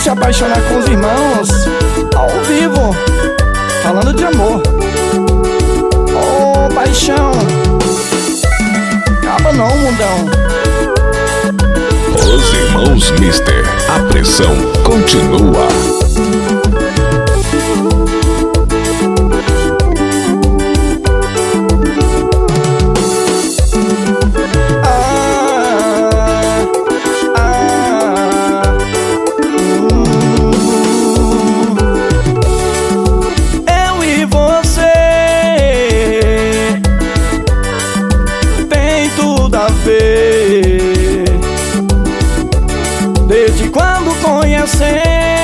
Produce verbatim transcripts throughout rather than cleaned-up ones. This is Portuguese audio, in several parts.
se apaixonar com os irmãos ao vivo, falando de amor. Oh, paixão, acaba não, mundão. Os irmãos Mister, a pressão continua. Desde quando conhecemos,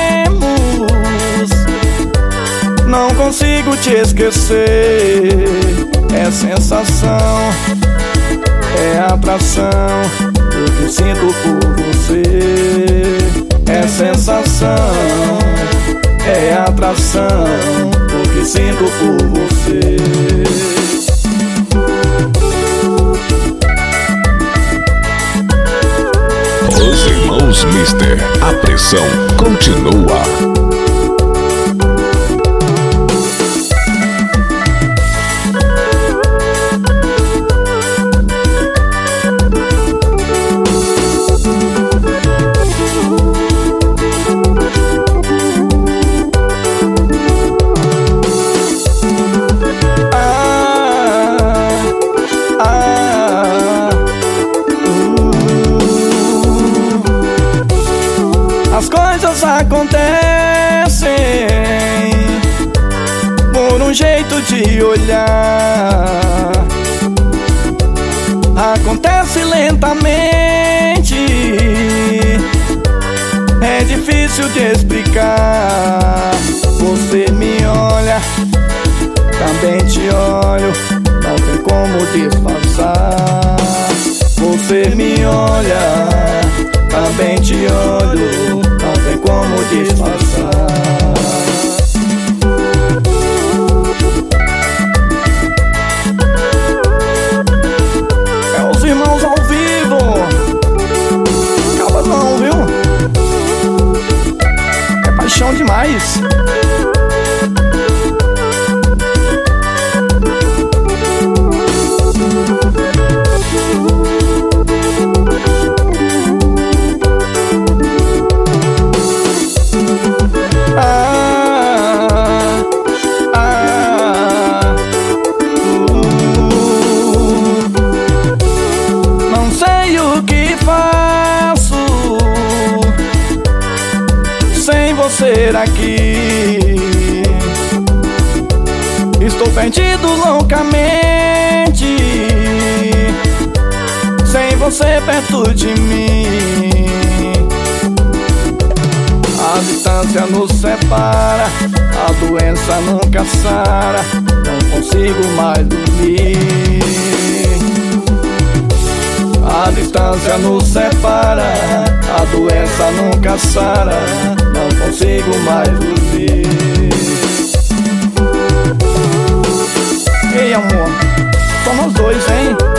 não consigo te esquecer. É sensação, é atração, o que sinto por você. É sensação, é atração, o que sinto por você. Os irmãos Mister, a pressão continua. As coisas acontecem por um jeito de olhar. Acontece lentamente, é difícil de explicar. Você me olha, também te olho, não tem como disfarçar. Você me olha, também te olho, não tem como disfarçar. É os irmãos ao vivo, acaba não, viu? É paixão demais. Ser aqui, estou perdido loucamente, sem você perto de mim. A distância nos separa, a doença nunca sara, não consigo mais dormir. A distância nos separa, a doença nunca sara, não consigo mais dormir. Ei, amor, só nós dois, hein?